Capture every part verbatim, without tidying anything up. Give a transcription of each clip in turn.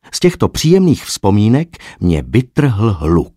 Z těchto příjemných vzpomínek mě vytrhl hluk.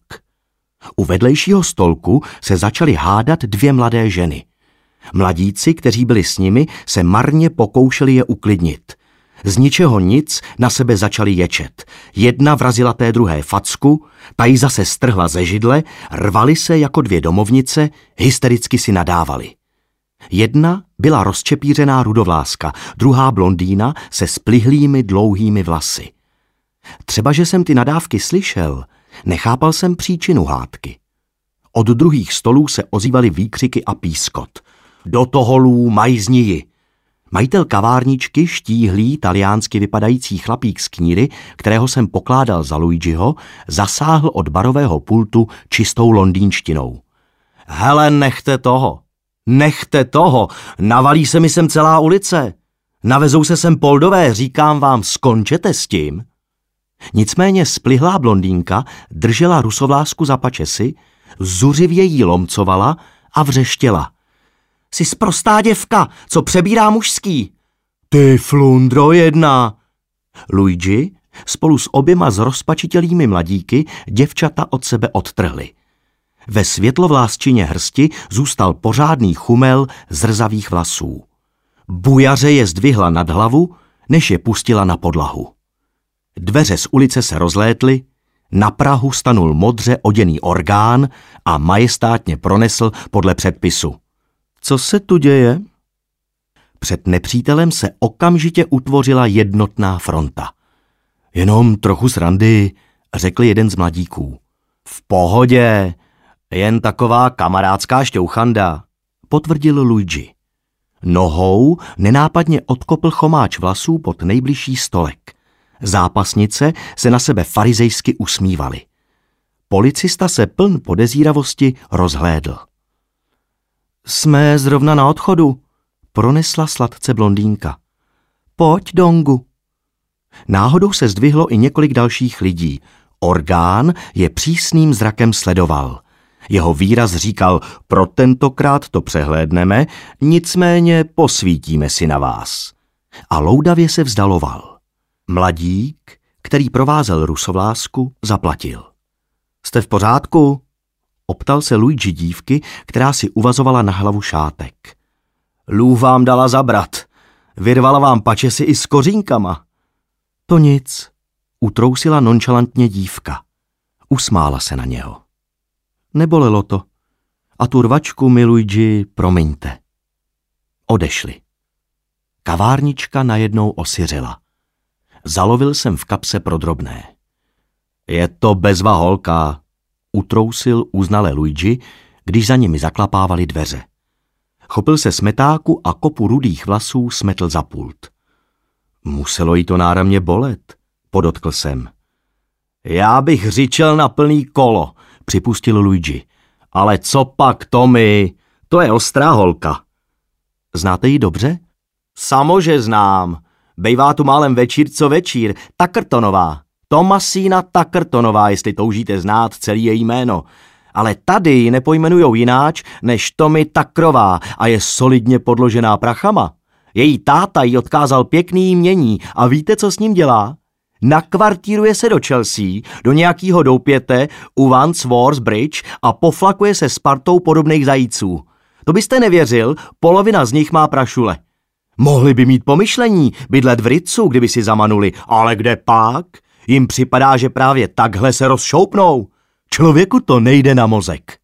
U vedlejšího stolku se začaly hádat dvě mladé ženy. Mladíci, kteří byli s nimi, se marně pokoušeli je uklidnit. Z ničeho nic na sebe začali ječet. Jedna vrazila té druhé facku, ta ji zase strhla ze židle, rvali se jako dvě domovnice, hystericky si nadávali. Jedna byla rozčepířená rudovláska, druhá blondýna se splihlými dlouhými vlasy. Třeba, že jsem ty nadávky slyšel, nechápal jsem příčinu hádky. Od druhých stolů se ozývaly výkřiky a pískot. Do toholů majzniji! Majitel kavárničky, štíhlý, taliánsky vypadající chlapík z kníry, kterého jsem pokládal za Luigiho, zasáhl od barového pultu čistou londýnštinou. Hele, nechte toho! Nechte toho! Navalí se mi sem celá ulice! Navezou se sem poldové, říkám vám, skončete s tím! Nicméně splihlá blondýnka držela rusovlásku za pačesy, zuřivě jí lomcovala a vřeštěla. Jsi sprostá děvka, co přebírá mužský. Ty flundro jedna. Luigi spolu s oběma zrozpačitělými mladíky děvčata od sebe odtrhli. Ve světlovlásčině hrsti zůstal pořádný chumel zrzavých vlasů. Bujaře je zdvihla nad hlavu, než je pustila na podlahu. Dveře z ulice se rozlétly, na prahu stanul modře oděný orgán a majestátně pronesl podle předpisu. Co se tu děje? Před nepřítelem se okamžitě utvořila jednotná fronta. Jenom trochu srandy, řekl jeden z mladíků. V pohodě, jen taková kamarádská šťouchanda, potvrdil Luigi. Nohou nenápadně odkopl chomáč vlasů pod nejbližší stolek. Zápasnice se na sebe farizejsky usmívaly. Policista se pln podezíravosti rozhlédl. Jsme zrovna na odchodu, pronesla sladce blondýnka. Pojď, Dongu. Náhodou se zdvihlo i několik dalších lidí. Orgán je přísným zrakem sledoval. Jeho výraz říkal, pro tentokrát to přehlédneme, nicméně posvítíme si na vás. A loudavě se vzdaloval. Mladík, který provázel rusovlásku, zaplatil. Jste v pořádku? Optal se Luigi dívky, která si uvazovala na hlavu šátek. Lů vám dala zabrat. Vyrvala vám pačesy i s kořínkama. To nic, utrousila nonšalantně dívka. Usmála se na něho. Nebolelo to. A tu rvačku mi, Luigi, promiňte. Odešli. Kavárnička najednou osiřela. Zalovil jsem v kapse pro drobné. Je to bezva holka, utrousil uznale Luigi, když za nimi zaklapávaly dveře. Chopil se smetáku a kopu rudých vlasů smetl za pult. Muselo jí to náramně bolet, podotkl jsem. Já bych řičel na plný kolo, připustil Luigi. Ale co pak, Tommy, to je ostrá holka. Znáte ji dobře? Samože znám. Bejvá tu málem večír co večír, Takrtonová. Tomasína Takrtonová, jestli toužíte znát celý její jméno. Ale tady ji nepojmenujou jináč než Tommy Takrová a je solidně podložená prachama. Její táta jí odkázal pěkný jmění a víte, co s ním dělá? Nakvartíruje se do Chelsea, do nějakýho doupěte u Wandsworth Bridge a poflakuje se s partou podobných zajíců. To byste nevěřil, polovina z nich má prašule. Mohli by mít pomyšlení, bydlet v Ritzu, kdyby si zamanuli, ale kde pak? Jim připadá, že právě takhle se rozšoupnou. Člověku to nejde na mozek.